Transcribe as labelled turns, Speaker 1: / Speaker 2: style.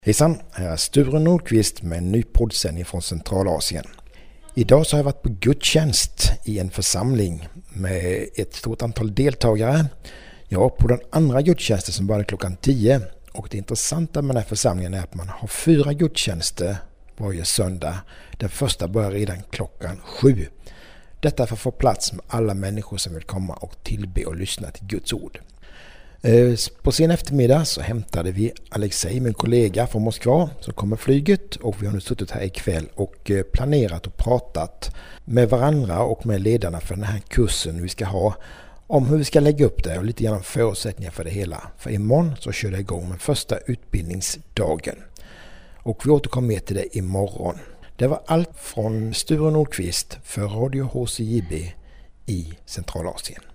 Speaker 1: Hejsan, här är Sture Nordqvist med en ny poddsändning från Centralasien. Idag så har jag varit på gudstjänst i en församling med ett stort antal deltagare. Jag var på den andra gudstjänsten som började klockan 10. Och det intressanta med den här församlingen är att man har 4 gudstjänster varje söndag. Den första börjar redan klockan 7. Detta för att få plats med alla människor som vill komma och tillbe och lyssna till Guds ord. På sen eftermiddag så hämtade vi Alexej, min kollega från Moskva, så kommer flyget, och vi har nu suttit här ikväll och planerat och pratat med varandra och med ledarna för den här kursen vi ska ha om hur vi ska lägga upp det och lite grann förutsättningar för det hela. För imorgon så kör det igång med första utbildningsdagen och vi återkommer med till det imorgon. Det var allt från Sture Nordqvist för Radio HCJB i Centralasien.